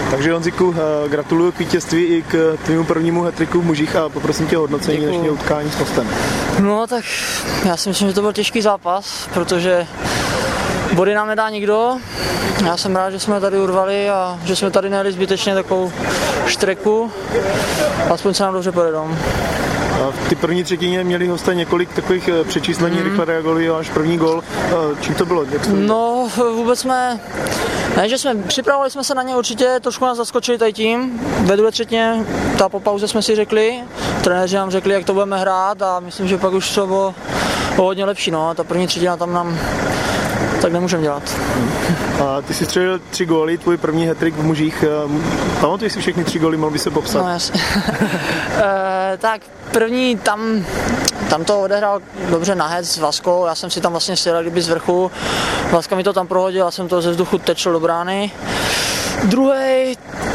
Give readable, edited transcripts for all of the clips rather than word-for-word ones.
Takže Honziku, gratuluju k vítězství i k tvému prvnímu hat-tricku v mužích a poprosím tě o hodnocení dnešního utkání s Mostem. No tak já si myslím, že to byl těžký zápas, protože body nám nedá nikdo. Já jsem rád, že jsme tady urvali a že jsme tady nejeli zbytečně takovou štreku. Aspoň se nám dobře pojedou. V ty první třetině měli hosté několik takových přečíslení, rychle reagovali až první gól. Čím to bylo? No vůbec připravovali jsme se na ně určitě, trošku nás zaskočili tady tím. Ve druhé třetině, po pauze jsme si řekli, trenéři nám řekli, jak to budeme hrát a myslím, že pak už to bylo hodně lepší. No. Ta první třetina tam nám tak nemůžeme dělat. A ty jsi střelil 3 góly, tvůj první hat-trick v mužích. Pamatuješ si všechny 3 góly, mohl by se popsat? No jasně. Tak první tam to odehrál dobře Nahec s Vaskou, já jsem si tam vlastně sjel kdyby z vrchu. Vaska mi to tam prohodil, já jsem to ze vzduchu tečil do brány. Druhej,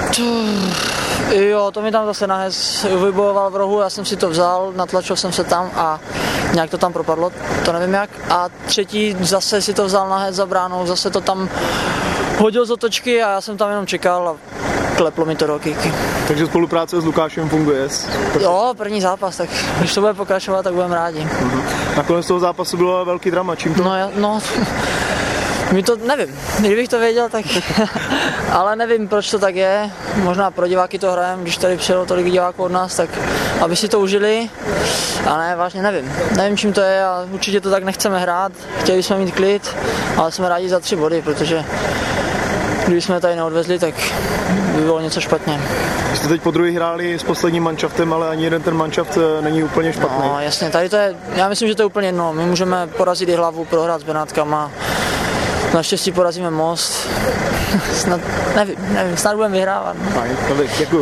to mi tam zase Nahec vybojoval v rohu, já jsem si to vzal, natlačil jsem se tam a nějak to tam propadlo, to nevím jak. A třetí zase si to vzal Nahec za bránou, zase to tam hodil z otočky a já jsem tam jenom čekal a kleplo mi to do kýky. Takže spolupráce s Lukášem funguje? Jo, první zápas, tak když to bude pokračovat, tak budeme rádi. Nakonec toho zápasu bylo velký drama, čím to? My to nevím, kdybych to věděl, tak ale nevím, proč to tak je. Možná pro diváky to hrajeme, když tady přijelo tolik diváků od nás, tak aby si to užili. A ne, vážně nevím, čím to je a určitě to tak nechceme hrát. Chtěli jsme mít klid, ale jsme rádi za 3 body, protože když jsme tady neodvezli, tak by bylo něco špatně. Vy jste teď po druhý hráli s posledním manšaftem, ale ani jeden ten manšaft není úplně špatný. No jasně, tady to je, já myslím, že to je úplně jedno. My můžeme porazit i Hlavu, prohrát s Benátkama. Naštěstí porazíme Most. Snad, nevím, snad budeme vyhrávat. Děkuji.